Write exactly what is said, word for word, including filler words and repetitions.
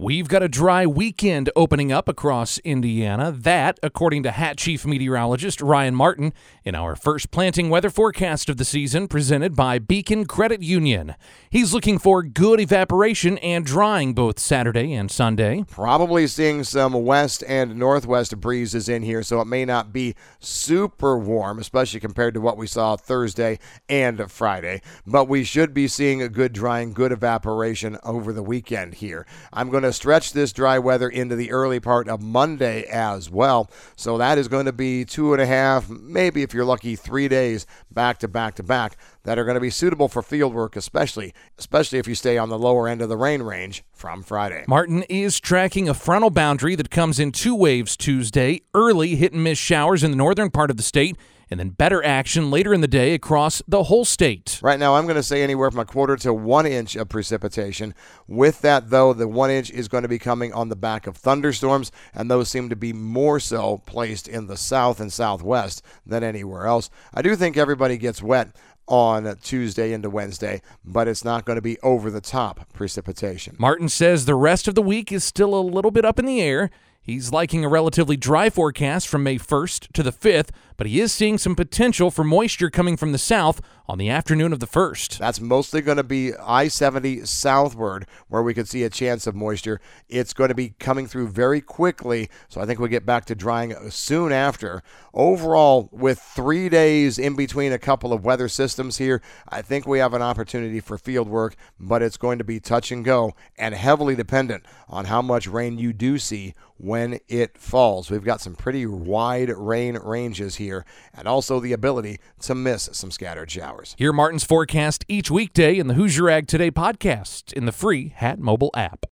We've got a dry weekend opening up across Indiana. That, according to Hat Chief Meteorologist Ryan Martin, in our first planting weather forecast of the season presented by Beacon Credit Union. He's looking for good evaporation and drying both Saturday and Sunday. Probably seeing some west and northwest breezes in here, so it may not be super warm, especially compared to what we saw Thursday and Friday. But we should be seeing a good drying, good evaporation over the weekend here. I'm going to stretch this dry weather into the early part of Monday as well. So that is going to be two and a half, maybe if you're lucky, three days back to back to back that are going to be suitable for field work, especially, especially if you stay on the lower end of the rain range from Friday. Martin is tracking a frontal boundary that comes in two waves Tuesday, early hit and miss showers in the northern part of the state, and then better action later in the day across the whole state. Right now, I'm going to say anywhere from a quarter to one inch of precipitation. With that, though, the one inch is going to be coming on the back of thunderstorms, and those seem to be more so placed in the south and southwest than anywhere else. I do think everybody gets wet on Tuesday into Wednesday, but it's not going to be over-the-top precipitation. Martin says the rest of the week is still a little bit up in the air. He's liking a relatively dry forecast from May first to the fifth, but he is seeing some potential for moisture coming from the south on the afternoon of the first. That's mostly going to be I seventy southward, where we could see a chance of moisture. It's going to be coming through very quickly, so I think we get back to drying soon after. Overall, with three days in between a couple of weather systems here, I think we have an opportunity for field work, but it's going to be touch and go and heavily dependent on how much rain you do see when it falls. We've got some pretty wide rain ranges here, and also the ability to miss some scattered showers. Hear Martin's forecast each weekday in the Hoosier Ag Today podcast in the free Hat mobile app.